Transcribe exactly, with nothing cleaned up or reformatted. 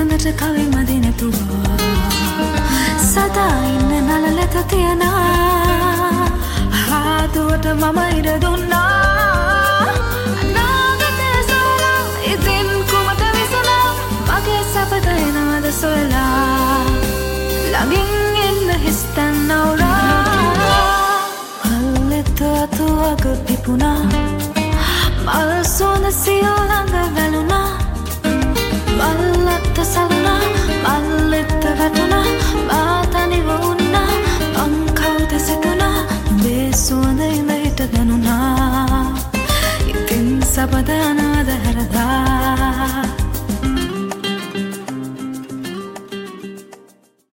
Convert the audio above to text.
සඳට කවි මදි නැතුවා සදා ඉන්න නලලත තියනා හාදුවට මම ඉඩ දුන්නා අනාගතය සොයලා ඉතින් කුමට විසලා මගේ සපත එනවද සොයලා ළඟින් එන්න හිස්තැන් නවුලා මල්ලෙත අතුවක පිපුණා මල් සුවඳ සියෝ ළඟ වැළුණා මල්ලත්ත සලුණා මල්ලෙත වැටුණා මා තනිව වුණා